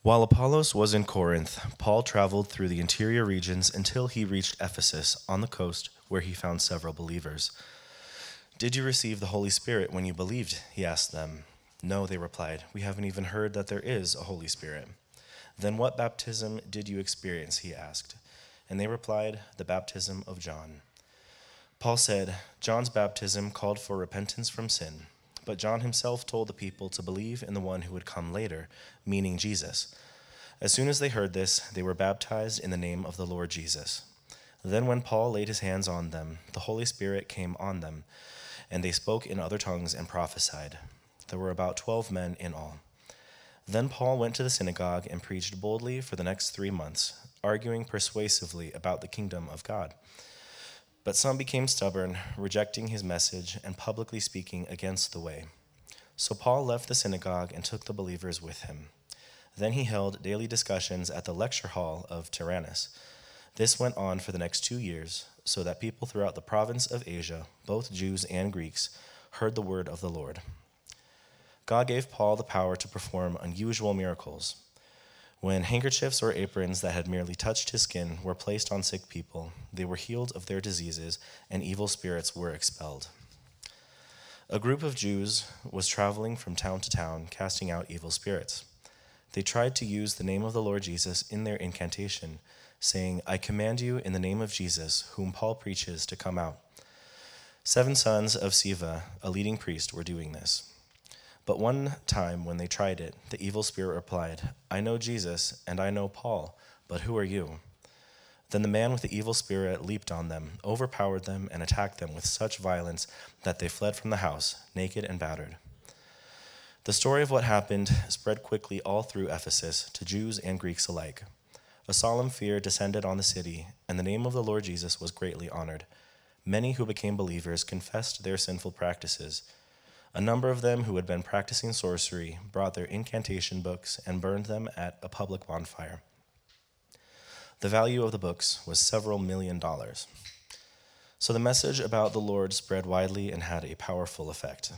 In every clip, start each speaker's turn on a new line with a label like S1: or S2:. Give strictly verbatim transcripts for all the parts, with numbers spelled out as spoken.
S1: While Apollos was in Corinth, Paul traveled through the interior regions until he reached Ephesus on the coast, where he found several believers. "Did you receive the Holy Spirit when you believed?" he asked them. "No," they replied. "We haven't even heard that there is a Holy Spirit." "Then what baptism did you experience?" he asked. And they replied, "The baptism of John." Paul said, "John's baptism called for repentance from sin, but John himself told the people to believe in the one who would come later, meaning Jesus." As soon as they heard this, they were baptized in the name of the Lord Jesus. Then when Paul laid his hands on them, the Holy Spirit came on them, and they spoke in other tongues and prophesied. There were about twelve men in all. Then Paul went to the synagogue and preached boldly for the next three months, arguing persuasively about the kingdom of God. But some became stubborn, rejecting his message and publicly speaking against the way. So Paul left the synagogue and took the believers with him. Then he held daily discussions at the lecture hall of Tyrannus. This went on for the next two years, so that people throughout the province of Asia, both Jews and Greeks, heard the word of the Lord. God gave Paul the power to perform unusual miracles. When handkerchiefs or aprons that had merely touched his skin were placed on sick people, they were healed of their diseases, and evil spirits were expelled. A group of Jews was traveling from town to town, casting out evil spirits. They tried to use the name of the Lord Jesus in their incantation, saying, "I command you in the name of Jesus, whom Paul preaches, to come out." Seven sons of Sceva, a leading priest, were doing this. But one time when they tried it, the evil spirit replied, "I know Jesus, and I know Paul, but who are you?" Then the man with the evil spirit leaped on them, overpowered them, and attacked them with such violence that they fled from the house, naked and battered. The story of what happened spread quickly all through Ephesus, to Jews and Greeks alike. A solemn fear descended on the city, and the name of the Lord Jesus was greatly honored. Many who became believers confessed their sinful practices. A number of them who had been practicing sorcery brought their incantation books and burned them at a public bonfire. The value of the books was several million dollars. So the message about the Lord spread widely and had a powerful effect.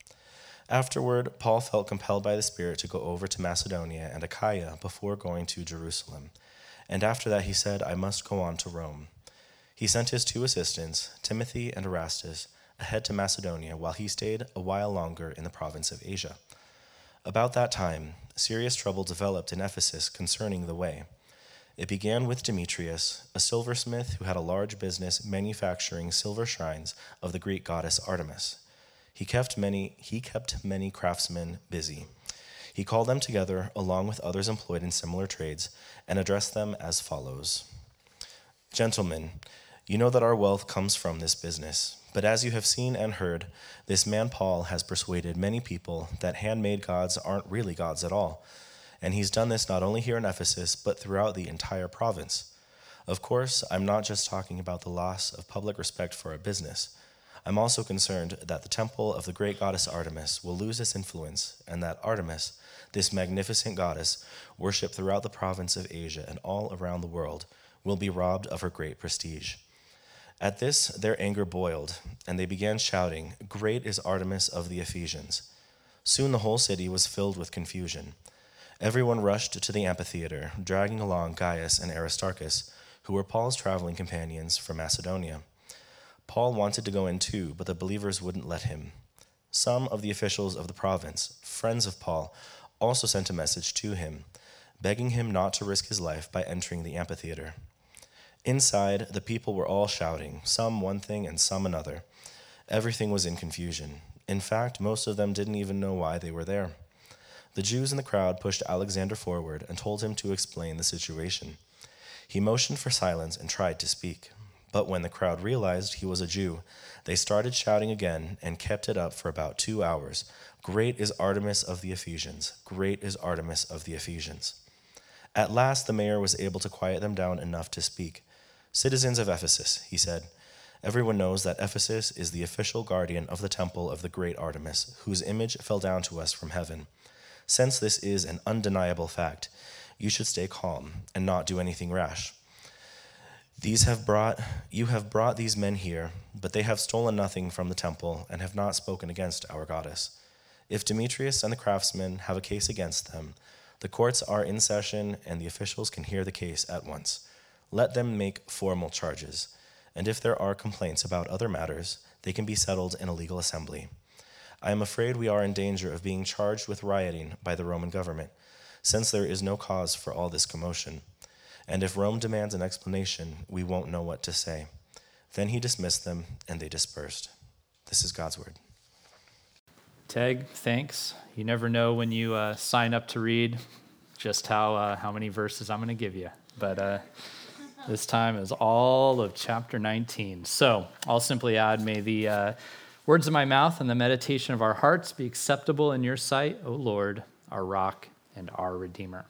S1: Afterward, Paul felt compelled by the Spirit to go over to Macedonia and Achaia before going to Jerusalem. And after that he said, "I must go on to Rome." He sent his two assistants, Timothy and Erastus, ahead to Macedonia, while he stayed a while longer in the province of Asia. About that time, serious trouble developed in Ephesus concerning the way. It began with Demetrius, a silversmith who had a large business manufacturing silver shrines of the Greek goddess Artemis. He kept many, he kept many craftsmen busy. He called them together along with others employed in similar trades and addressed them as follows: "Gentlemen, you know that our wealth comes from this business. But as you have seen and heard, this man Paul has persuaded many people that handmade gods aren't really gods at all. And he's done this not only here in Ephesus, but throughout the entire province. Of course, I'm not just talking about the loss of public respect for our business. I'm also concerned that the temple of the great goddess Artemis will lose its influence, and that Artemis, this magnificent goddess, worshipped throughout the province of Asia and all around the world, will be robbed of her great prestige." At this, their anger boiled, and they began shouting, "Great is Artemis of the Ephesians." Soon the whole city was filled with confusion. Everyone rushed to the amphitheater, dragging along Gaius and Aristarchus, who were Paul's traveling companions from Macedonia. Paul wanted to go in too, but the believers wouldn't let him. Some of the officials of the province, friends of Paul, also sent a message to him, begging him not to risk his life by entering the amphitheater. Inside, the people were all shouting, some one thing and some another. Everything was in confusion. In fact, most of them didn't even know why they were there. The Jews in the crowd pushed Alexander forward and told him to explain the situation. He motioned for silence and tried to speak. But when the crowd realized he was a Jew, they started shouting again and kept it up for about two hours. "Great is Artemis of the Ephesians! Great is Artemis of the Ephesians!" At last the mayor was able to quiet them down enough to speak. "Citizens of Ephesus," he said, "everyone knows that Ephesus is the official guardian of the temple of the great Artemis, whose image fell down to us from heaven. Since this is an undeniable fact, you should stay calm and not do anything rash. These have brought, you have brought these men here, but they have stolen nothing from the temple and have not spoken against our goddess. If Demetrius and the craftsmen have a case against them, The courts are in session, and the officials can hear the case at once. Let them make formal charges, and if there are complaints about other matters, they can be settled in a legal assembly. I am afraid we are in danger of being charged with rioting by the Roman government, since there is no cause for all this commotion. And if Rome demands an explanation, we won't know what to say." Then he dismissed them, and they dispersed. This is God's word.
S2: Teg, thanks. You never know when you uh, sign up to read just how uh, how many verses I'm going to give you. But uh, this time is all of chapter nineteen. So I'll simply add, may the uh, words of my mouth and the meditation of our hearts be acceptable in your sight, O Lord, our rock and our Redeemer.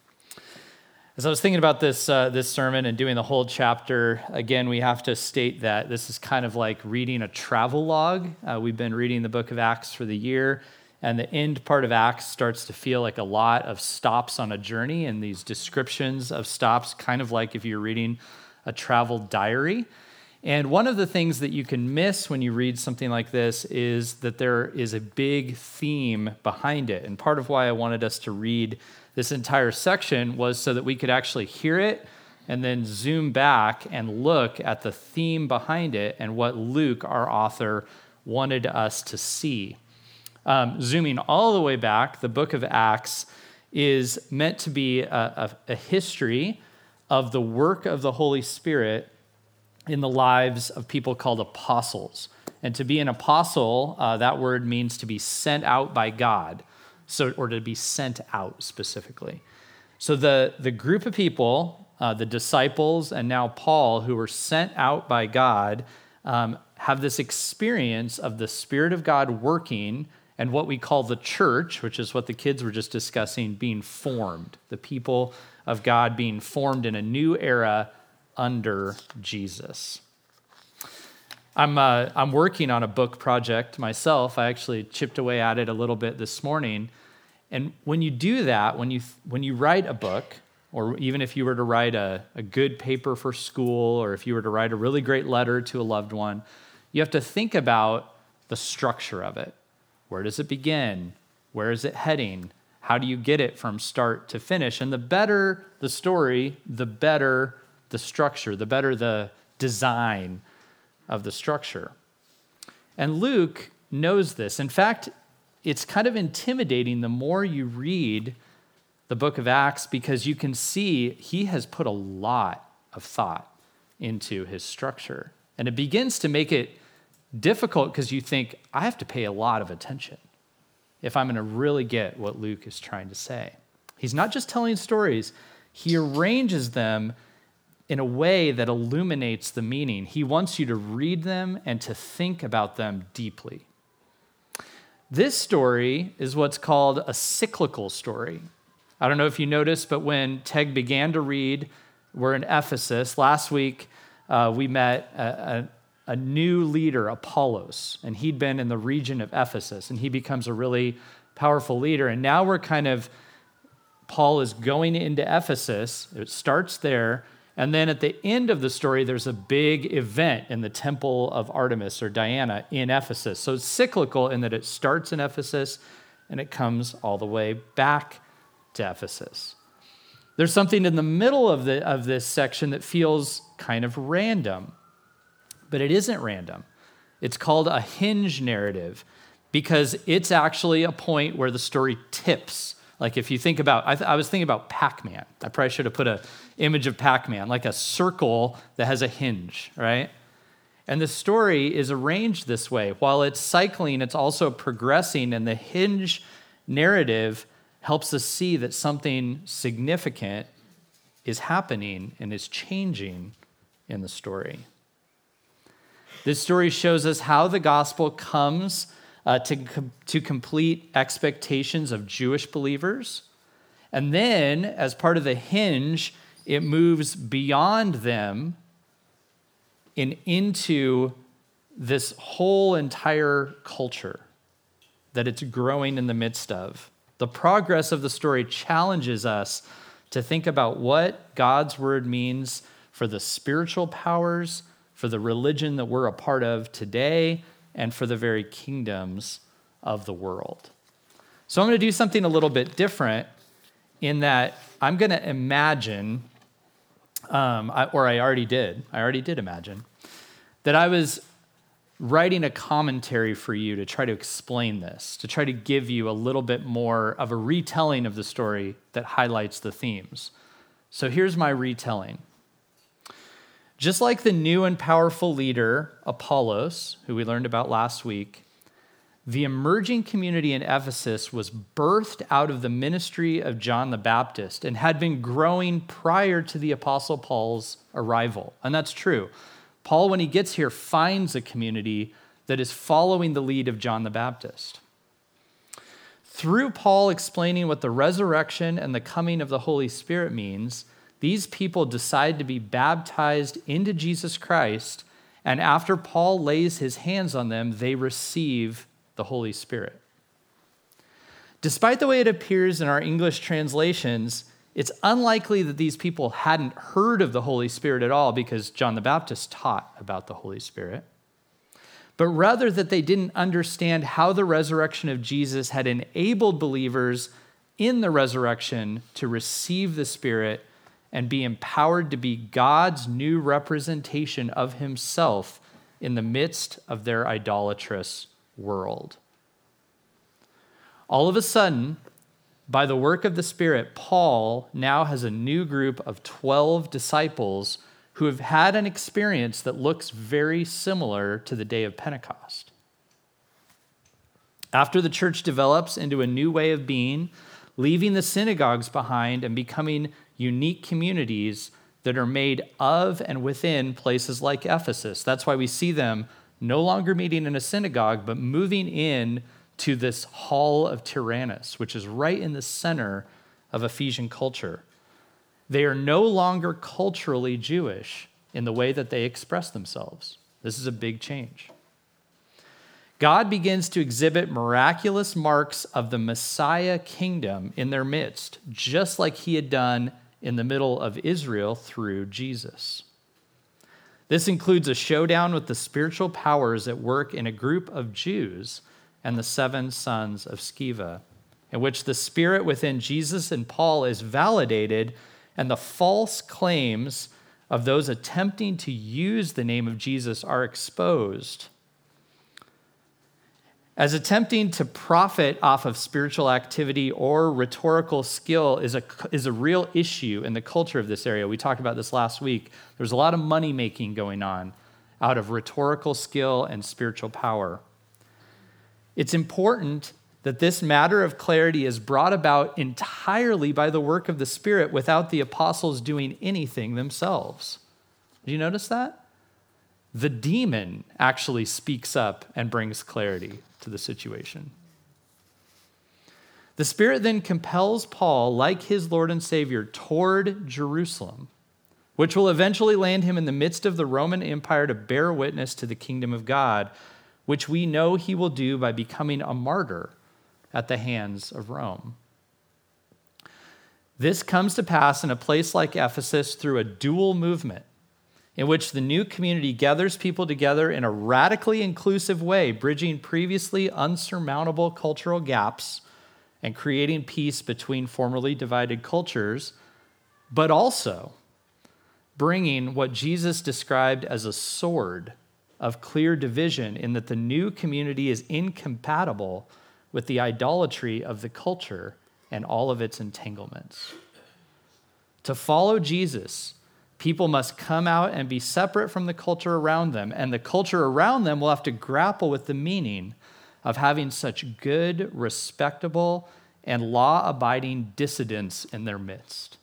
S2: As I was thinking about this uh, this sermon and doing the whole chapter, again, we have to state that this is kind of like reading a travel log. Uh, we've been reading the book of Acts for the year, and the end part of Acts starts to feel like a lot of stops on a journey and these descriptions of stops, kind of like if you're reading a travel diary. And one of the things that you can miss when you read something like this is that there is a big theme behind it. And part of why I wanted us to read this entire section was so that we could actually hear it and then zoom back and look at the theme behind it and what Luke, our author, wanted us to see. Um, zooming all the way back, the book of Acts is meant to be a, a, a history of the work of the Holy Spirit in the lives of people called apostles. And to be an apostle, uh, that word means to be sent out by God. So, or to be sent out specifically. So the, the group of people, uh, the disciples, and now Paul, who were sent out by God, um, have this experience of the Spirit of God working and what we call the church, which is what the kids were just discussing, being formed. The people of God being formed in a new era under Jesus. I'm uh, I'm working on a book project myself. I actually chipped away at it a little bit this morning. And when you do that, when you when you write a book, or even if you were to write a, a good paper for school, or if you were to write a really great letter to a loved one, you have to think about the structure of it. Where does it begin? Where is it heading? How do you get it from start to finish? And the better the story, the better the structure, the better the design of the structure. And Luke knows this. In fact, it's kind of intimidating the more you read the book of Acts, because you can see he has put a lot of thought into his structure. And it begins to make it difficult because you think, I have to pay a lot of attention if I'm going to really get what Luke is trying to say. He's not just telling stories, he arranges them in a way that illuminates the meaning. He wants you to read them and to think about them deeply. This story is what's called a cyclical story. I don't know if you noticed, but when Teg began to read, we're in Ephesus. Last week, uh, we met a, a, a new leader, Apollos, and he'd been in the region of Ephesus, and he becomes a really powerful leader. And now we're kind of, Paul is going into Ephesus. It starts there. And then at the end of the story, there's a big event in the temple of Artemis or Diana in Ephesus. So it's cyclical in that it starts in Ephesus and it comes all the way back to Ephesus. There's something in the middle of the of this section that feels kind of random, but it isn't random. It's called a hinge narrative because it's actually a point where the story tips. Like if you think about, I, th- I was thinking about Pac-Man. I probably should have put an image of Pac-Man, like a circle that has a hinge, right? And the story is arranged this way. While it's cycling, it's also progressing, and the hinge narrative helps us see that something significant is happening and is changing in the story. This story shows us how the gospel comes Uh, to, to complete expectations of Jewish believers. And then, as part of the hinge, it moves beyond them and into this whole entire culture that it's growing in the midst of. The progress of the story challenges us to think about what God's word means for the spiritual powers, for the religion that we're a part of today, and for the very kingdoms of the world. So I'm going to do something a little bit different, in that I'm going to imagine, um, I, or I already did, I already did imagine, that I was writing a commentary for you to try to explain this, to try to give you a little bit more of a retelling of the story that highlights the themes. So here's my retelling. Just like the new and powerful leader, Apollos, who we learned about last week, the emerging community in Ephesus was birthed out of the ministry of John the Baptist and had been growing prior to the Apostle Paul's arrival. And that's true. Paul, when he gets here, finds a community that is following the lead of John the Baptist. Through Paul explaining what the resurrection and the coming of the Holy Spirit means, these people decide to be baptized into Jesus Christ, and after Paul lays his hands on them, they receive the Holy Spirit. Despite the way it appears in our English translations, it's unlikely that these people hadn't heard of the Holy Spirit at all because John the Baptist taught about the Holy Spirit, but rather that they didn't understand how the resurrection of Jesus had enabled believers in the resurrection to receive the Spirit and be empowered to be God's new representation of himself in the midst of their idolatrous world. All of a sudden, by the work of the Spirit, Paul now has a new group of twelve disciples who have had an experience that looks very similar to the day of Pentecost. After the church develops into a new way of being, leaving the synagogues behind and becoming unique communities that are made of and within places like Ephesus. That's why we see them no longer meeting in a synagogue, but moving in to this hall of Tyrannus, which is right in the center of Ephesian culture. They are no longer culturally Jewish in the way that they express themselves. This is a big change. God begins to exhibit miraculous marks of the Messiah kingdom in their midst, just like he had done in the middle of Israel through Jesus. This includes a showdown with the spiritual powers at work in a group of Jews and the seven sons of Sceva, in which the spirit within Jesus and Paul is validated and the false claims of those attempting to use the name of Jesus are exposed. As attempting to profit off of spiritual activity or rhetorical skill is a, is a real issue in the culture of this area. We talked about this last week. There's a lot of money making going on out of rhetorical skill and spiritual power. It's important that this matter of clarity is brought about entirely by the work of the Spirit without the apostles doing anything themselves. Do you notice that? The demon actually speaks up and brings clarity to the situation. The Spirit then compels Paul, like his Lord and Savior, toward Jerusalem, which will eventually land him in the midst of the Roman Empire to bear witness to the kingdom of God, which we know he will do by becoming a martyr at the hands of Rome. This comes to pass in a place like Ephesus through a dual movement in which the new community gathers people together in a radically inclusive way, bridging previously unsurmountable cultural gaps and creating peace between formerly divided cultures, but also bringing what Jesus described as a sword of clear division, in that the new community is incompatible with the idolatry of the culture and all of its entanglements. To follow Jesus, people must come out and be separate from the culture around them, and the culture around them will have to grapple with the meaning of having such good, respectable, and law-abiding dissidents in their midst.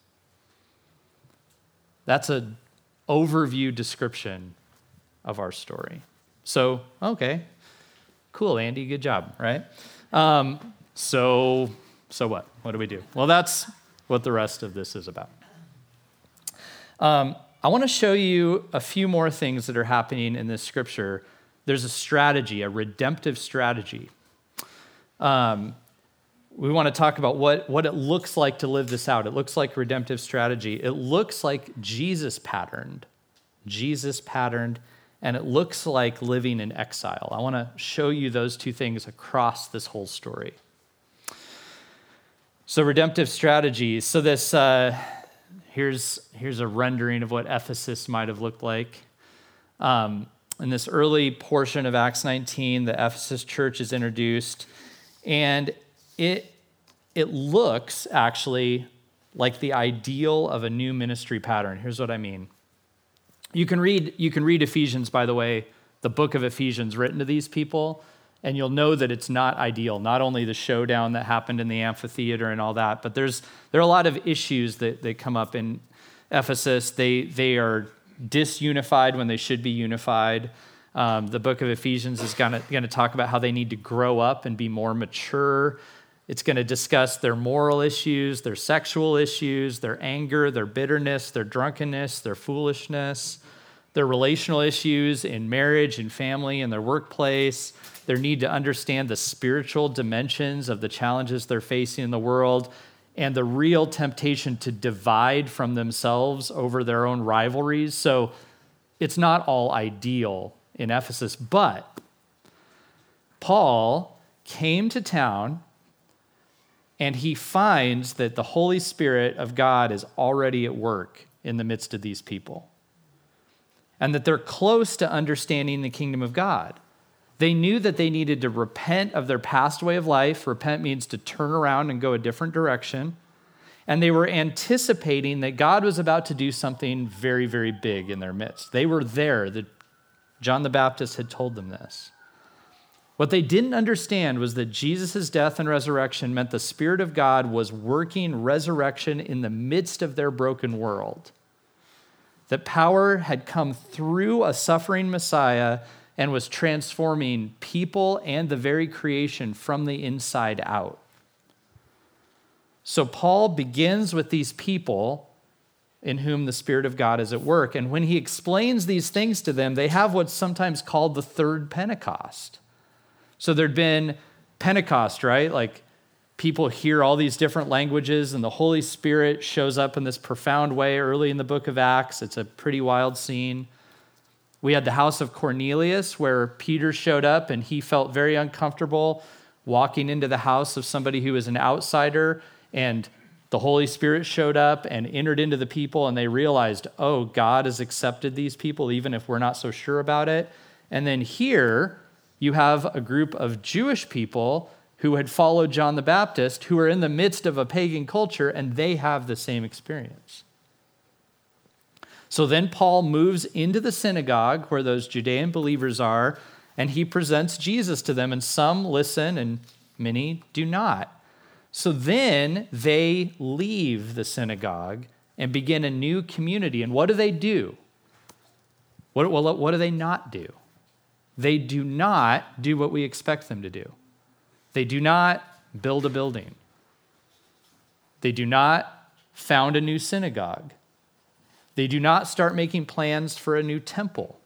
S2: That's an overview description of our story. So, okay, cool, Andy, good job, right? Um, so, so what? What do we do? Well, that's what the rest of this is about. Um, I want to show you a few more things that are happening in this scripture. There's a strategy, a redemptive strategy. Um, we want to talk about what, what it looks like to live this out. It looks like redemptive strategy. It looks like Jesus patterned. Jesus patterned, and it looks like living in exile. I want to show you those two things across this whole story. So redemptive strategies. So this uh, here's here's a rendering of what Ephesus might have looked like. Um, in this early portion of Acts nineteen, the Ephesus church is introduced, and it it looks actually like the ideal of a new ministry pattern. Here's what I mean. You can read you can read Ephesians, by the way, the book of Ephesians written to these people, and you'll know that it's not ideal. Not only the showdown that happened in the amphitheater and all that, but there's there are a lot of issues that, that come up in Ephesus. They they are disunified when they should be unified. Um, the book of Ephesians is going to talk about how they need to grow up and be more mature. It's going to discuss their moral issues, their sexual issues, their anger, their bitterness, their drunkenness, their foolishness, their relational issues in marriage and family and their workplace, their need to understand the spiritual dimensions of the challenges they're facing in the world, and the real temptation to divide from themselves over their own rivalries. So it's not all ideal in Ephesus, but Paul came to town and he finds that the Holy Spirit of God is already at work in the midst of these people, and that they're close to understanding the kingdom of God. They knew that they needed to repent of their past way of life. Repent means to turn around and go a different direction. And they were anticipating that God was about to do something very, very big in their midst. They were there. That John the Baptist had told them this. What they didn't understand was that Jesus' death and resurrection meant the Spirit of God was working resurrection in the midst of their broken world. That power had come through a suffering Messiah and was transforming people and the very creation from the inside out. So Paul begins with these people in whom the Spirit of God is at work. And when he explains these things to them, they have what's sometimes called the third Pentecost. So there'd been Pentecost, right? Like people hear all these different languages and the Holy Spirit shows up in this profound way early in the book of Acts. It's a pretty wild scene. We had the house of Cornelius where Peter showed up and he felt very uncomfortable walking into the house of somebody who was an outsider, and the Holy Spirit showed up and entered into the people, and they realized, oh, God has accepted these people even if we're not so sure about it. And then here you have a group of Jewish people who had followed John the Baptist who are in the midst of a pagan culture, and they have the same experience. So then Paul moves into the synagogue where those Judean believers are, and he presents Jesus to them, and some listen and many do not. So then they leave the synagogue and begin a new community. And what do they do? What, well, what do they not do? They do not do what we expect them to do. They do not build a building. They do not found a new synagogue. They do not start making plans for a new temple.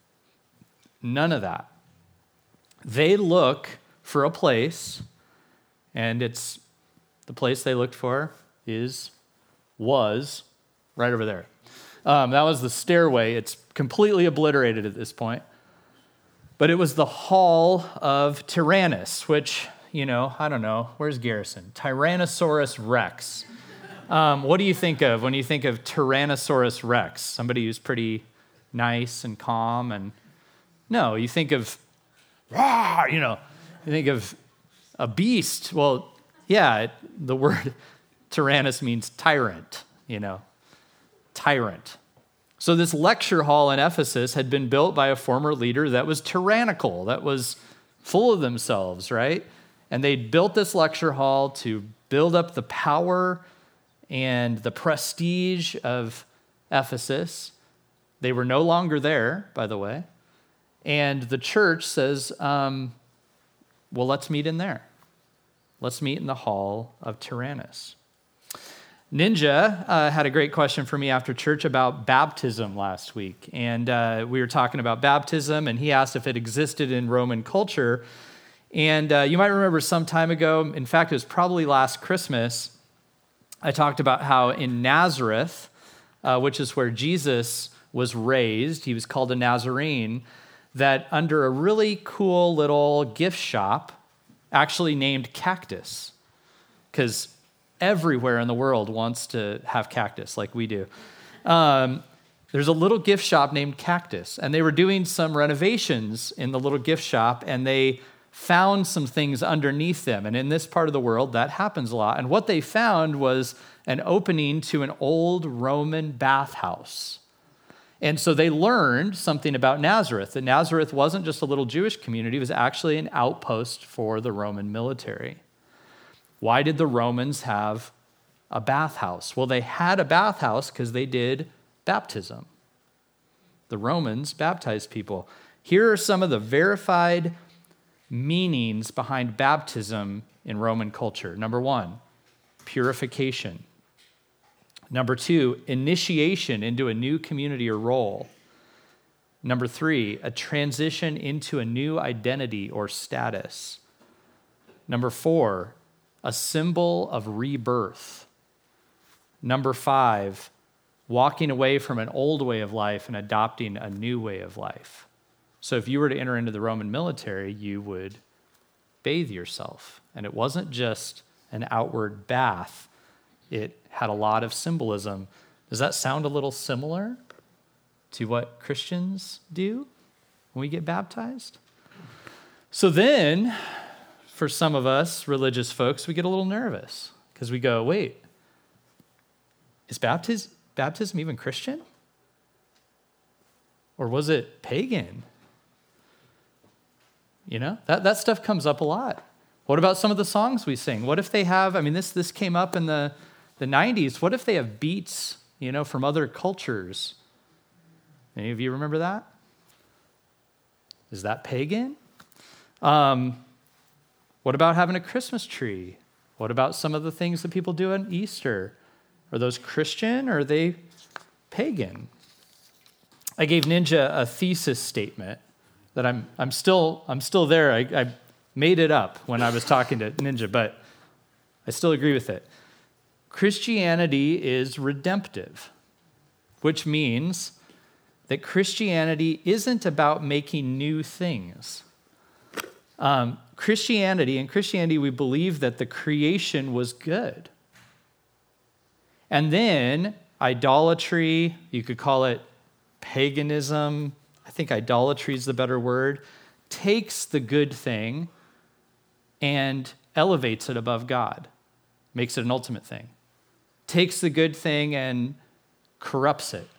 S2: None of that. They look for a place, and it's the place they looked for is, was, right over there. Um, that was the stairway. It's completely obliterated at this point. But it was the Hall of Tyrannus, which, you know, I don't know, where's Garrison? Tyrannosaurus Rex. Um, what do you think of when you think of Tyrannosaurus Rex? Somebody who's pretty nice and calm, and no, you think of, rah, you know, you think of a beast. Well, yeah, it, the word Tyrannus means tyrant, you know, tyrant. So this lecture hall in Ephesus had been built by a former leader that was tyrannical, that was full of themselves, right? And they built this lecture hall to build up the power and the prestige of Ephesus. They were no longer there, by the way. And the church says, um, well, let's meet in there. Let's meet in the Hall of Tyrannus. Ninja uh, had a great question for me after church about baptism last week. And uh, we were talking about baptism, and he asked if it existed in Roman culture. And uh, you might remember some time ago, in fact, it was probably last Christmas, I talked about how in Nazareth, uh, which is where Jesus was raised, he was called a Nazarene, that under a really cool little gift shop, actually named Cactus, because everywhere in the world wants to have cactus like we do. Um, there's a little gift shop named Cactus, and they were doing some renovations in the little gift shop, and they found some things underneath them. And in this part of the world, that happens a lot. And what they found was an opening to an old Roman bathhouse. And so they learned something about Nazareth, that Nazareth wasn't just a little Jewish community, it was actually an outpost for the Roman military. Why did the Romans have a bathhouse? Well, they had a bathhouse because they did baptism. The Romans baptized people. Here are some of the verified meanings behind baptism in Roman culture. Number one, purification. Number two, initiation into a new community or role. Number three, a transition into a new identity or status. Number four, a symbol of rebirth. Number five, walking away from an old way of life and adopting a new way of life. So if you were to enter into the Roman military, you would bathe yourself. And it wasn't just an outward bath. It had a lot of symbolism. Does that sound a little similar to what Christians do when we get baptized? So then, for some of us religious folks, we get a little nervous because we go, wait, is baptism, baptism even Christian? Or was it pagan? You know, that, that stuff comes up a lot. What about some of the songs we sing? What if they have, I mean, this this came up in the, the nineties. What if they have beats, you know, from other cultures? Any of you remember that? Is that pagan? Um, what about having a Christmas tree? What about some of the things that people do on Easter? Are those Christian or are they pagan? I gave Ninja a thesis statement that I'm I'm still I'm still there. I, I made it up when I was talking to Ninja, but I still agree with it. Christianity is redemptive, which means that Christianity isn't about making new things. Um, Christianity, in Christianity, we believe that the creation was good. And then idolatry, you could call it paganism, I think idolatry is the better word, takes the good thing and elevates it above God, makes it an ultimate thing. Takes the good thing and corrupts it.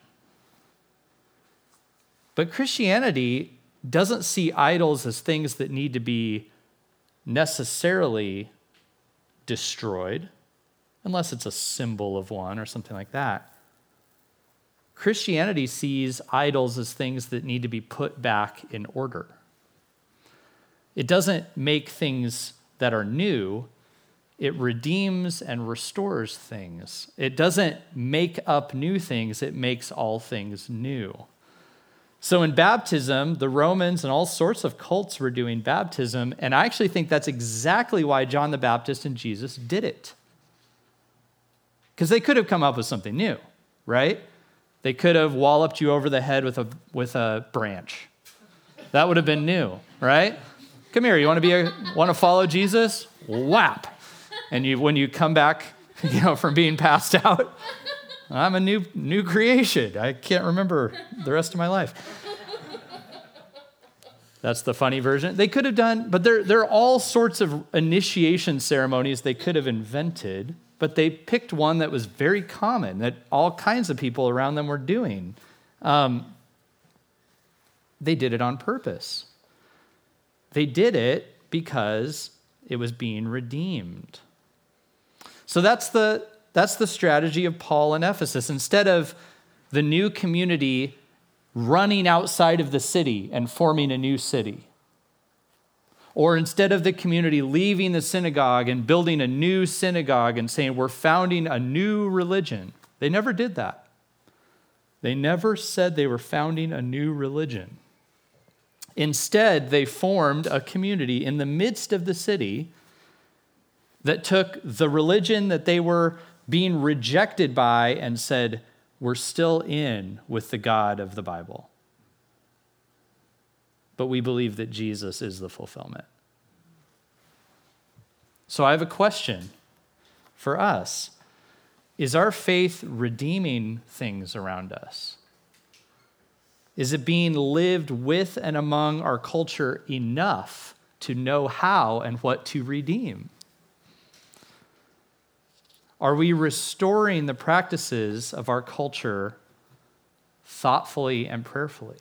S2: But Christianity doesn't see idols as things that need to be necessarily destroyed, unless it's a symbol of one or something like that. Christianity sees idols as things that need to be put back in order. It doesn't make things that are new. It redeems and restores things. It doesn't make up new things. It makes all things new. So in baptism, the Romans and all sorts of cults were doing baptism, and I actually think that's exactly why John the Baptist and Jesus did it. Because they could have come up with something new, right? They could have walloped you over the head with a with a branch. That would have been new, right? Come here, you want to be a, want to follow Jesus? Whap! And you when you come back, you know, from being passed out, I'm a new new creation. I can't remember the rest of my life. That's the funny version. They could have done, but there there are all sorts of initiation ceremonies they could have invented. But they picked one that was very common, that all kinds of people around them were doing. Um, they did it on purpose. They did it because it was being redeemed. So that's the, that's the strategy of Paul in Ephesus. Instead of the new community running outside of the city and forming a new city, or instead of the community leaving the synagogue and building a new synagogue and saying, we're founding a new religion. They never did that. They never said they were founding a new religion. Instead, they formed a community in the midst of the city that took the religion that they were being rejected by and said, we're still in with the God of the Bible. But we believe that Jesus is the fulfillment. So I have a question for us. Is our faith redeeming things around us? Is it being lived with and among our culture enough to know how and what to redeem? Are we restoring the practices of our culture thoughtfully and prayerfully?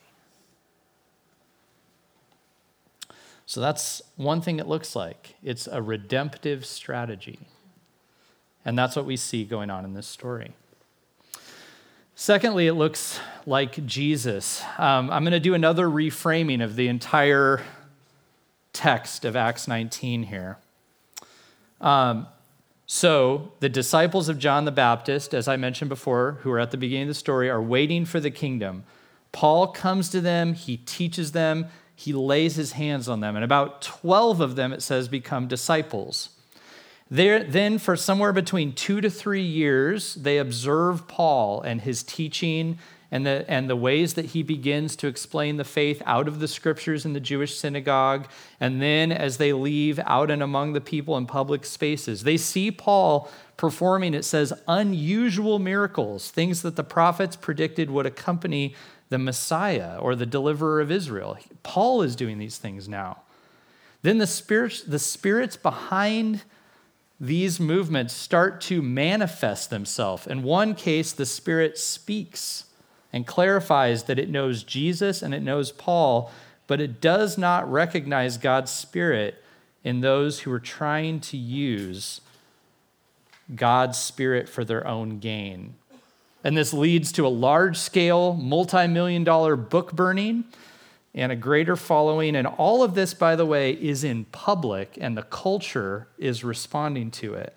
S2: So that's one thing it looks like. It's a redemptive strategy. And that's what we see going on in this story. Secondly, it looks like Jesus. Um, I'm going to do another reframing of the entire text of Acts nineteen here. Um, so the disciples of John the Baptist, as I mentioned before, who are at the beginning of the story, are waiting for the kingdom. Paul comes to them, he teaches them, he lays his hands on them, and about twelve of them, it says, become disciples. There, then for somewhere between two to three years, they observe Paul and his teaching and the, and the ways that he begins to explain the faith out of the scriptures in the Jewish synagogue. And then as they leave out and among the people in public spaces, they see Paul performing, it says, unusual miracles, things that the prophets predicted would accompany the Messiah or the deliverer of Israel. Paul is doing these things now. Then the spirits, the spirits behind these movements start to manifest themselves. In one case, the Spirit speaks and clarifies that it knows Jesus and it knows Paul, but it does not recognize God's Spirit in those who are trying to use God's Spirit for their own gain. And this leads to a large-scale, multi-million dollar book burning and a greater following. And all of this, by the way, is in public, and the culture is responding to it.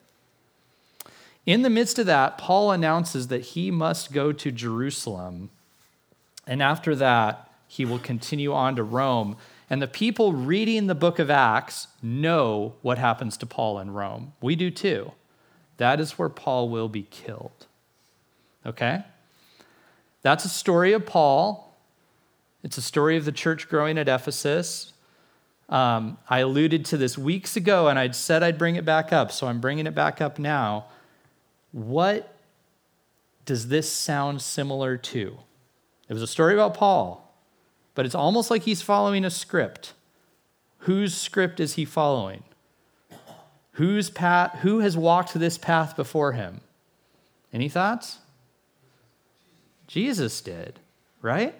S2: In the midst of that, Paul announces that he must go to Jerusalem, and after that, he will continue on to Rome. And the people reading the book of Acts know what happens to Paul in Rome. We do too. That is where Paul will be killed. Okay? That's a story of Paul. It's a story of the church growing at Ephesus. Um, I alluded to this weeks ago, and I'd said I'd bring it back up, so I'm bringing it back up now. What does this sound similar to? It was a story about Paul, but it's almost like he's following a script. Whose script is he following? Whose path? Who has walked this path before him? Any thoughts? Jesus did, right?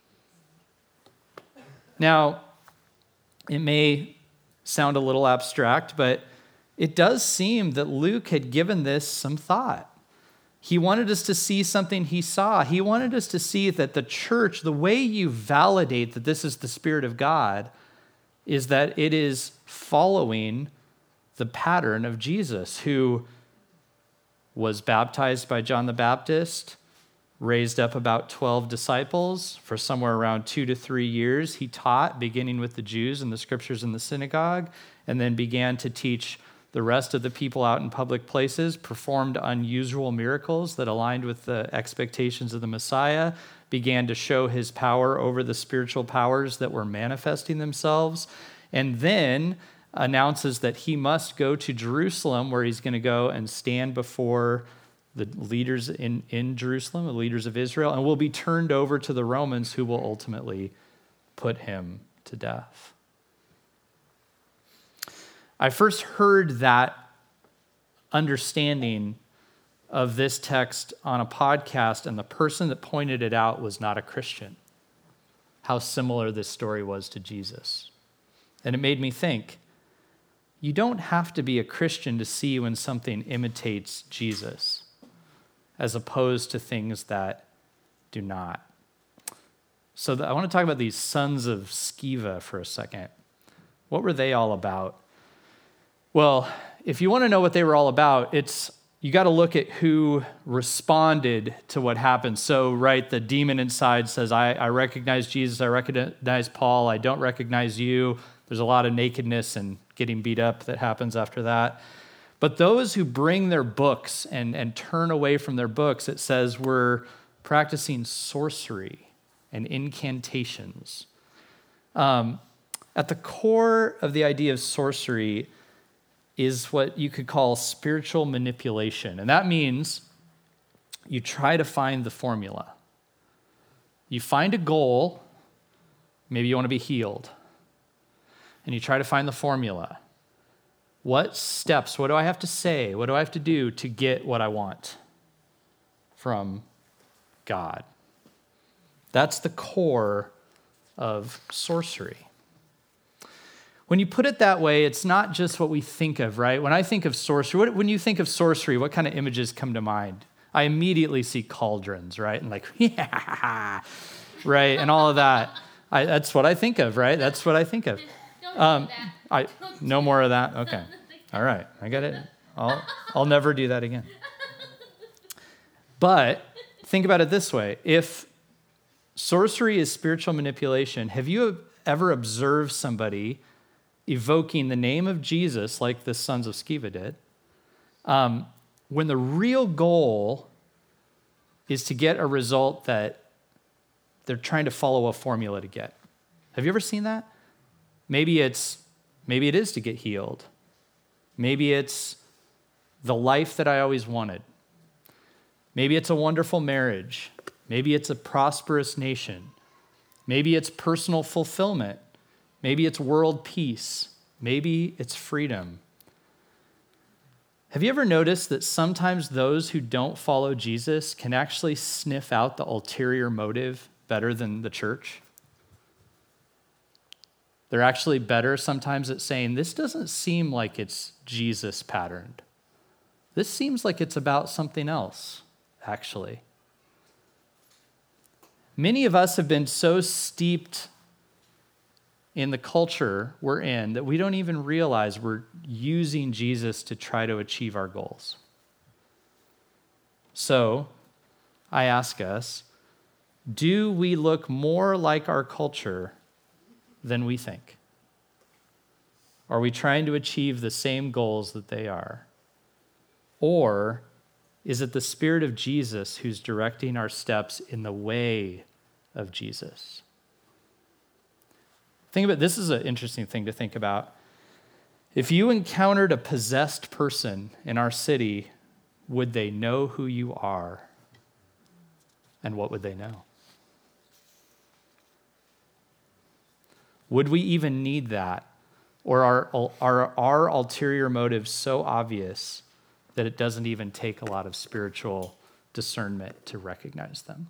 S2: Now, it may sound a little abstract, but it does seem that Luke had given this some thought. He wanted us to see something he saw. He wanted us to see that the church, the way you validate that this is the Spirit of God, is that it is following the pattern of Jesus, who was baptized by John the Baptist, raised up about twelve disciples. For somewhere around two to three years, he taught, beginning with the Jews and the scriptures in the synagogue, and then began to teach the rest of the people out in public places, performed unusual miracles that aligned with the expectations of the Messiah, began to show his power over the spiritual powers that were manifesting themselves, and then announces that he must go to Jerusalem, where he's going to go and stand before the leaders in, in Jerusalem, the leaders of Israel, and will be turned over to the Romans, who will ultimately put him to death. I first heard that understanding of this text on a podcast, and the person that pointed it out was not a Christian. How similar this story was to Jesus. And it made me think, you don't have to be a Christian to see when something imitates Jesus, as opposed to things that do not. So the, I want to talk about these sons of Sceva for a second. What were they all about? Well, if you want to know what they were all about, it's you got to look at who responded to what happened. So, right, the demon inside says, I, I recognize Jesus, I recognize Paul, I don't recognize you. There's a lot of nakedness and getting beat up that happens after that. But those who bring their books and, and turn away from their books, it says, were practicing sorcery and incantations. Um, at the core of the idea of sorcery is what you could call spiritual manipulation. And that means you try to find the formula. You find a goal, maybe you want to be healed, and you try to find the formula. What steps, what do I have to say, what do I have to do to get what I want from God? That's the core of sorcery. When you put it that way, it's not just what we think of, right? When I think of sorcery, what, when you think of sorcery, what kind of images come to mind? I immediately see cauldrons, right? And like, yeah, right? And all of that. I, that's what I think of, right? That's what I think of.
S3: Don't
S2: Um,
S3: do that.
S2: I
S3: Don't
S2: no
S3: do
S2: more of
S3: that.
S2: that. Okay. All right. I got it. I'll I'll never do that again. But think about it this way. If sorcery is spiritual manipulation, have you ever observed somebody evoking the name of Jesus like the sons of Sceva did, um, when the real goal is to get a result that they're trying to follow a formula to get? Have you ever seen that? Maybe it's maybe it is to get healed. Maybe it's the life that I always wanted. Maybe it's a wonderful marriage. Maybe it's a prosperous nation. Maybe it's personal fulfillment. Maybe it's world peace. Maybe it's freedom. Have you ever noticed that sometimes those who don't follow Jesus can actually sniff out the ulterior motive better than the church? They're actually better sometimes at saying, this doesn't seem like it's Jesus patterned. This seems like it's about something else, actually. Many of us have been so steeped in the culture we're in that we don't even realize we're using Jesus to try to achieve our goals. So, I ask us, do we look more like our culture than we think? Are we trying to achieve the same goals that they are? Or is it the Spirit of Jesus who's directing our steps in the way of Jesus? Think about this is an interesting thing to think about. If you encountered a possessed person in our city, would they know who you are? And what would they know? Would we even need that? Or are, are our ulterior motives so obvious that it doesn't even take a lot of spiritual discernment to recognize them?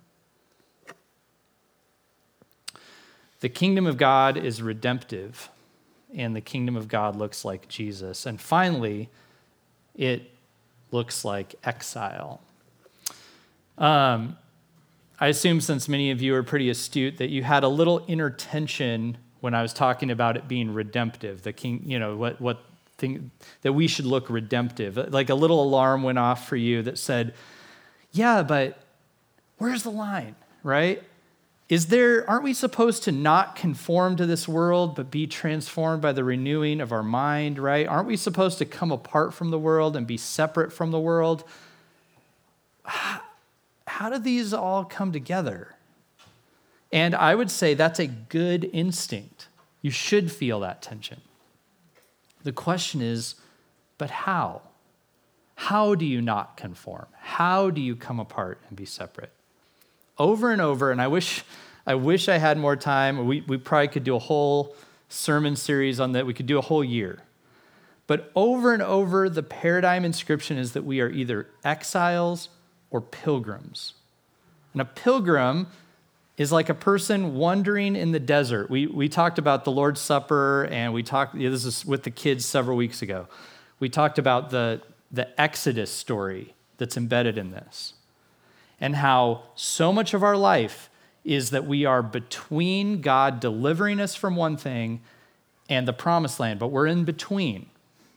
S2: The kingdom of God is redemptive, and the kingdom of God looks like Jesus. And finally, it looks like exile. Um, I assume since many of you are pretty astute that you had a little inner tension when I was talking about it being redemptive, the king, you know, what what thing that we should look redemptive. Like a little alarm went off for you that said, yeah, but where's the line, right? Is there, aren't we supposed to not conform to this world, but be transformed by the renewing of our mind, right? Aren't we supposed to come apart from the world and be separate from the world? How, how do these all come together? And I would say that's a good instinct. You should feel that tension. The question is, but how? How do you not conform? How do you come apart and be separate? Over and over, and I wish I wish I had more time. We, we probably could do a whole sermon series on that. We could do a whole year. But over and over, the paradigm in Scripture is that we are either exiles or pilgrims. And a pilgrim is like a person wandering in the desert. We we talked about the Lord's Supper, and we talked, yeah, this is with the kids several weeks ago. We talked about the, the Exodus story that's embedded in this, and how so much of our life is that we are between God delivering us from one thing and the promised land, but we're in between.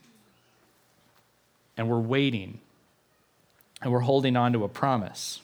S2: And we're waiting, and we're holding on to a promise.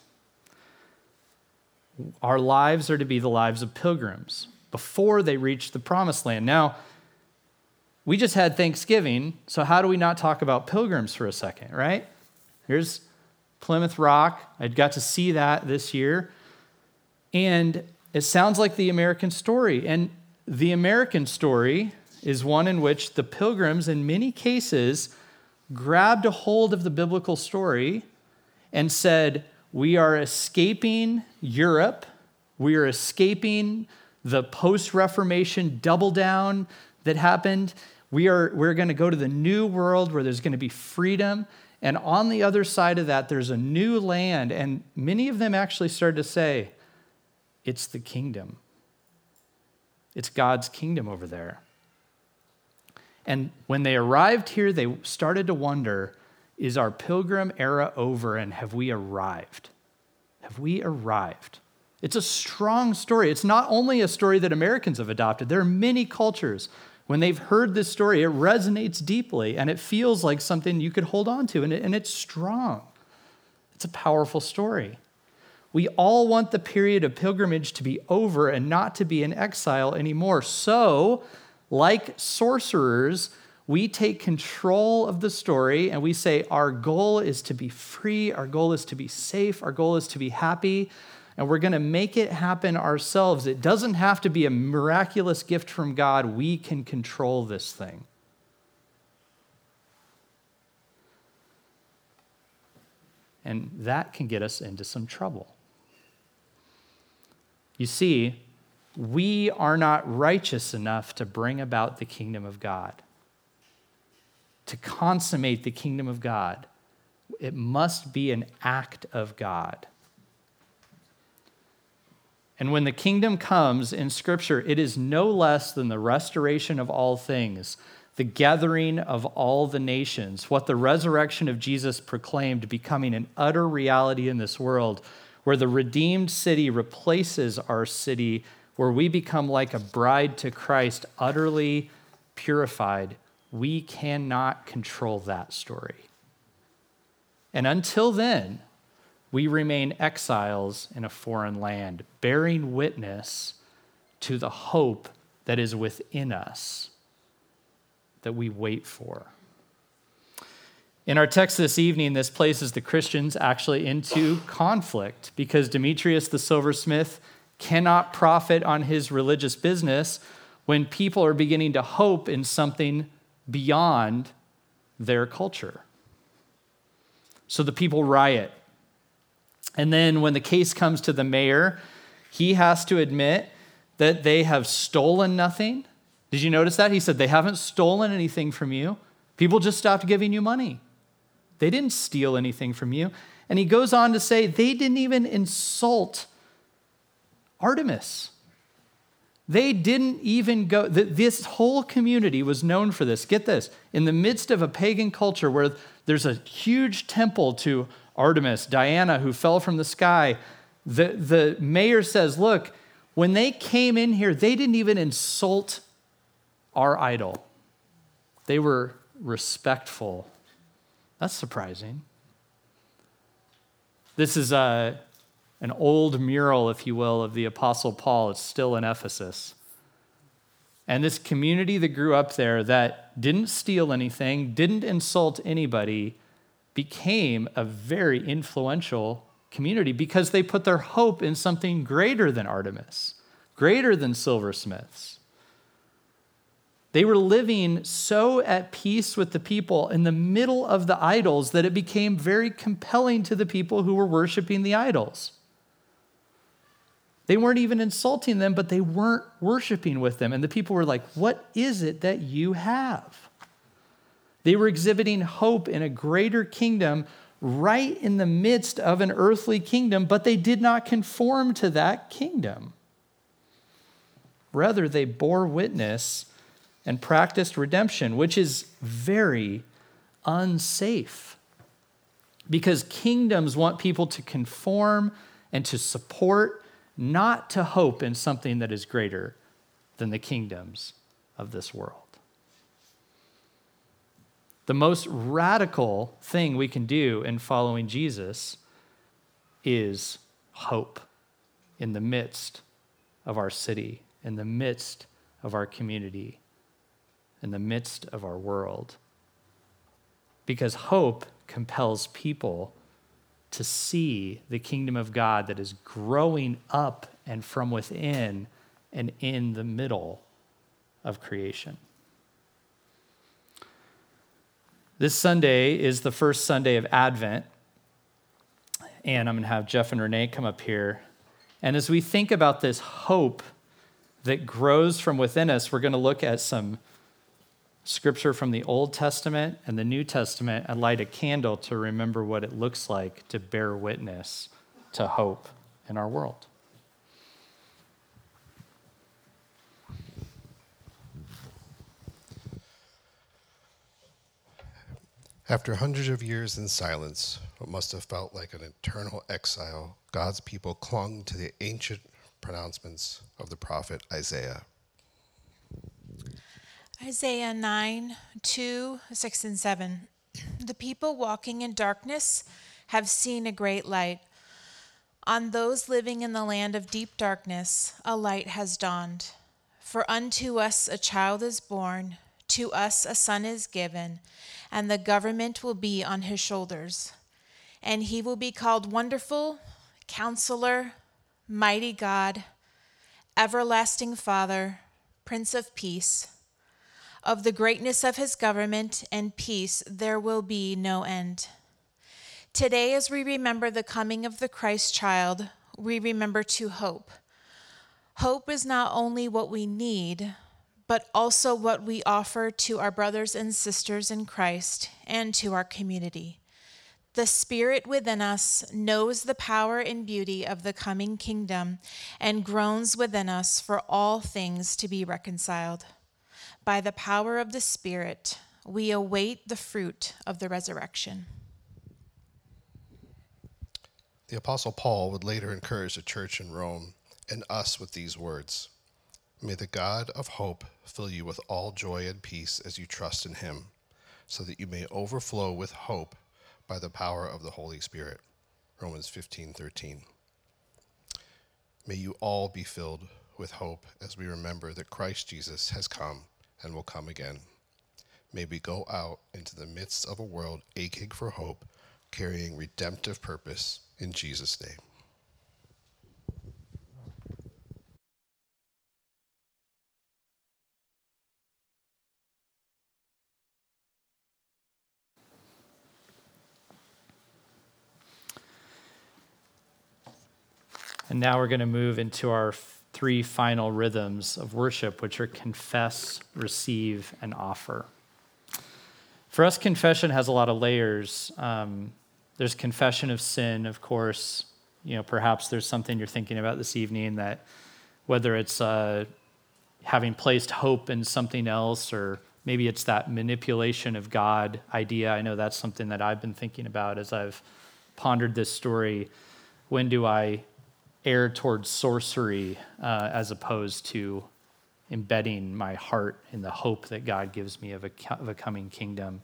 S2: Our lives are to be the lives of pilgrims before they reach the promised land. Now, we just had Thanksgiving, so how do we not talk about pilgrims for a second, right? Here's Plymouth Rock. I got to see that this year. And it sounds like the American story. And the American story is one in which the pilgrims, in many cases, grabbed a hold of the biblical story and said, we are escaping Europe, we are escaping the post-Reformation double down that happened. We are, we're going to go to the new world where there's going to be freedom. And on the other side of that, there's a new land. And many of them actually started to say, it's the kingdom. It's God's kingdom over there. And when they arrived here, they started to wonder, is our pilgrim era over and have we arrived? Have we arrived? It's a strong story. It's not only a story that Americans have adopted. There are many cultures. When they've heard this story, it resonates deeply and it feels like something you could hold on to, and, it, and it's strong. It's a powerful story. We all want the period of pilgrimage to be over and not to be in exile anymore. So, like sorcerers, we take control of the story and we say our goal is to be free, our goal is to be safe, our goal is to be happy, and we're going to make it happen ourselves. It doesn't have to be a miraculous gift from God. We can control this thing. And that can get us into some trouble. You see, we are not righteous enough to bring about the kingdom of God. To consummate the kingdom of God, it must be an act of God. And when the kingdom comes in Scripture, it is no less than the restoration of all things, the gathering of all the nations, what the resurrection of Jesus proclaimed becoming an utter reality in this world, where the redeemed city replaces our city, where we become like a bride to Christ, utterly purified. We cannot control that story. And until then, we remain exiles in a foreign land, bearing witness to the hope that is within us, that we wait for. In our text this evening, this places the Christians actually into conflict because Demetrius the silversmith cannot profit on his religious business when people are beginning to hope in something beyond their culture. So the people riot. And then when the case comes to the mayor, he has to admit that they have stolen nothing. Did you notice that? He said, they haven't stolen anything from you. People just stopped giving you money. They didn't steal anything from you. And he goes on to say, they didn't even insult Artemis. They didn't even go, this whole community was known for this. Get this, in the midst of a pagan culture where there's a huge temple to Artemis, Diana, who fell from the sky, the, the mayor says, look, when they came in here, they didn't even insult our idol. They were respectful. That's surprising. This is a, an old mural, if you will, of the Apostle Paul. It's still in Ephesus. And this community that grew up there that didn't steal anything, didn't insult anybody, became a very influential community because they put their hope in something greater than Artemis, greater than silversmiths. They were living so at peace with the people in the middle of the idols that it became very compelling to the people who were worshiping the idols. They weren't even insulting them, but they weren't worshiping with them. And the people were like, what is it that you have? They were exhibiting hope in a greater kingdom right in the midst of an earthly kingdom, but they did not conform to that kingdom. Rather, they bore witness and practiced redemption, which is very unsafe because kingdoms want people to conform and to support, not to hope in something that is greater than the kingdoms of this world. The most radical thing we can do in following Jesus is hope in the midst of our city, in the midst of our community, in the midst of our world. Because hope compels people to see the kingdom of God that is growing up and from within and in the middle of creation. This Sunday is the first Sunday of Advent, and I'm going to have Jeff and Renee come up here. And as we think about this hope that grows from within us, we're going to look at some scripture from the Old Testament and the New Testament and light a candle to remember what it looks like to bear witness to hope in our world.
S3: After hundreds of years in silence, what must have felt like an eternal exile, God's people clung to the ancient pronouncements of the prophet Isaiah.
S4: Isaiah nine, two, six, and seven. The people walking in darkness have seen a great light. On those living in the land of deep darkness, a light has dawned. For unto us a child is born, to us a son is given, and the government will be on his shoulders. And he will be called Wonderful, Counselor, Mighty God, Everlasting Father, Prince of Peace. Of the greatness of his government and peace there will be no end. Today, as we remember the coming of the Christ child, we remember to hope. Hope is not only what we need, but also what we offer to our brothers and sisters in Christ and to our community. The Spirit within us knows the power and beauty of the coming kingdom and groans within us for all things to be reconciled. By the power of the Spirit, we await the fruit of the resurrection.
S3: The Apostle Paul would later encourage the church in Rome and us with these words: "May the God of hope fill you with all joy and peace as you trust in him, so that you may overflow with hope by the power of the Holy Spirit." Romans fifteen thirteen. May you all be filled with hope as we remember that Christ Jesus has come and will come again. May we go out into the midst of a world aching for hope, carrying redemptive purpose in Jesus' name.
S2: And now we're going to move into our three final rhythms of worship, which are confess, receive, and offer. For us, confession has a lot of layers. Um, there's confession of sin, of course. You know, perhaps there's something you're thinking about this evening that, whether it's uh, having placed hope in something else, or maybe it's that manipulation of God idea. I know that's something that I've been thinking about as I've pondered this story. When do I err towards sorcery uh, as opposed to embedding my heart in the hope that God gives me of a, of a coming kingdom?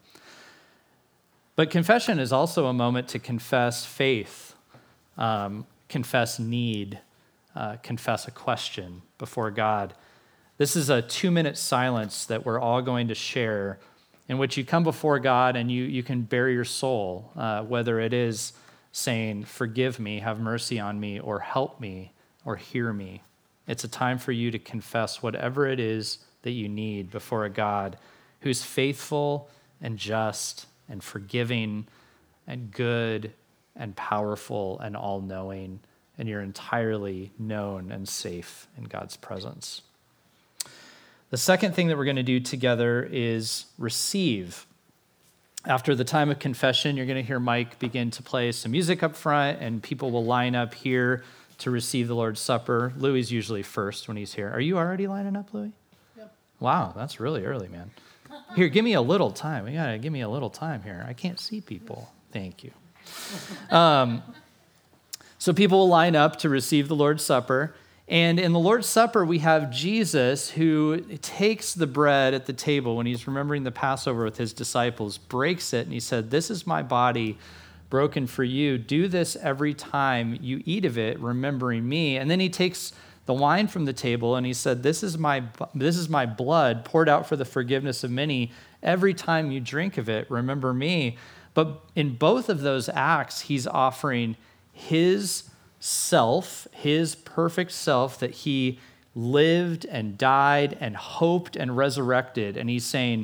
S2: But confession is also a moment to confess faith, um, confess need, uh, confess a question before God. This is a two-minute silence that we're all going to share, in which you come before God and you, you can bare your soul, uh, whether it is saying, "Forgive me, have mercy on me," or "Help me," or "Hear me." It's a time for you to confess whatever it is that you need before a God who's faithful and just and forgiving and good and powerful and all-knowing, and you're entirely known and safe in God's presence. The second thing that we're going to do together is receive. After the time of confession, you're going to hear Mike begin to play some music up front, and people will line up here to receive the Lord's Supper. Louie's usually first when he's here. Are you already lining up, Louie? Yep. Wow, that's really early, man. Here, give me a little time. You gotta give me a little time here. I can't see people. Thank you. Um, so people will line up to receive the Lord's Supper. And in the Lord's Supper, we have Jesus who takes the bread at the table when he's remembering the Passover with his disciples, breaks it, and he said, "This is my body broken for you. Do this every time you eat of it, remembering me." And then he takes the wine from the table and he said, "This is my this is my blood poured out for the forgiveness of many. Every time you drink of it, remember me." But in both of those acts, he's offering his self, his perfect self that he lived and died and hoped and resurrected. And he's saying,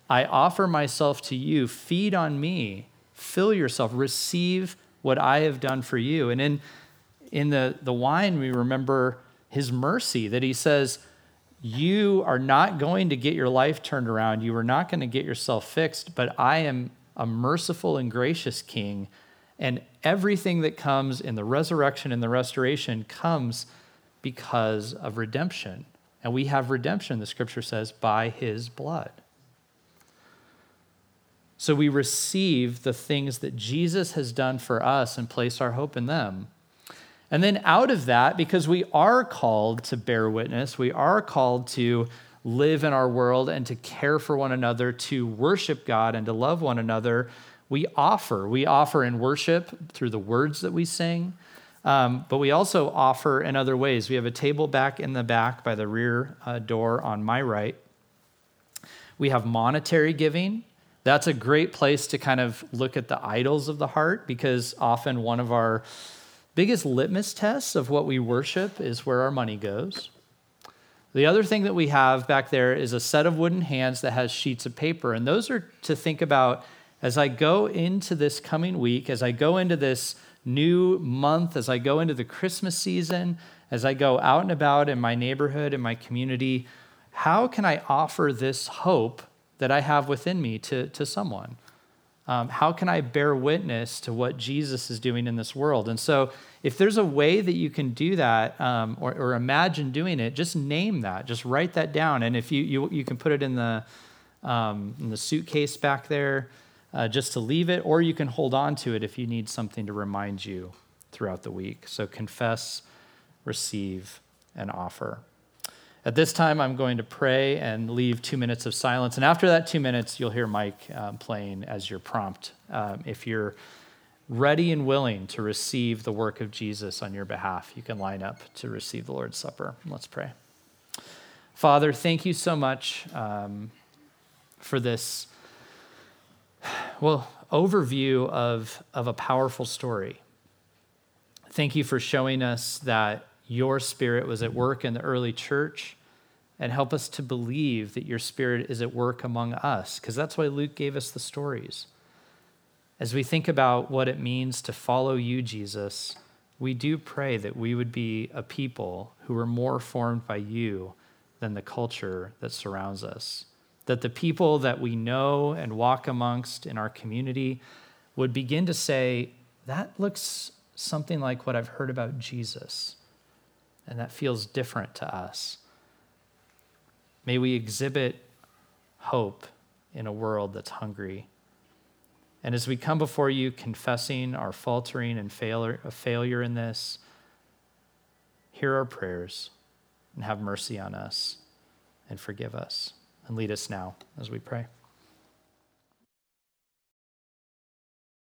S2: I offer myself to you. Feed on me. Fill yourself. Receive what I have done for you. And in, in the, the wine, we remember his mercy, that he says, you are not going to get your life turned around. You are not going to get yourself fixed, but I am a merciful and gracious king. And everything that comes in the resurrection and the restoration comes because of redemption. And we have redemption, the scripture says, by his blood. So we receive the things that Jesus has done for us and place our hope in them. And then out of that, because we are called to bear witness, we are called to live in our world and to care for one another, to worship God and to love one another, we offer. We offer in worship through the words that we sing, um, but we also offer in other ways. We have a table back in the back by the rear uh, door on my right. We have monetary giving. That's a great place to kind of look at the idols of the heart, because often one of our biggest litmus tests of what we worship is where our money goes. The other thing that we have back there is a set of wooden hands that has sheets of paper. And those are to think about as I go into this coming week, as I go into this new month, as I go into the Christmas season, as I go out and about in my neighborhood, in my community, how can I offer this hope that I have within me to, to someone? Um, how can I bear witness to what Jesus is doing in this world? And so if there's a way that you can do that um, or, or imagine doing it, just name that, just write that down. And if you you, you can put it in the, um, in the suitcase back there uh, just to leave it, or you can hold on to it if you need something to remind you throughout the week. So confess, receive, and offer. At this time, I'm going to pray and leave two minutes of silence. And after that two minutes, you'll hear Mike um, playing as your prompt. Um, if you're ready and willing to receive the work of Jesus on your behalf, you can line up to receive the Lord's Supper. Let's pray. Father, thank you so much um, for this, well, overview of, of a powerful story. Thank you for showing us that your Spirit was at work in the early church, and help us to believe that your Spirit is at work among us, because that's why Luke gave us the stories. As we think about what it means to follow you, Jesus, we do pray that we would be a people who are more formed by you than the culture that surrounds us, that the people that we know and walk amongst in our community would begin to say, that looks something like what I've heard about Jesus. And that feels different to us. May we exhibit hope in a world that's hungry. And as we come before you, confessing our faltering and failure, failure in this, hear our prayers and have mercy on us and forgive us. And lead us now as we pray.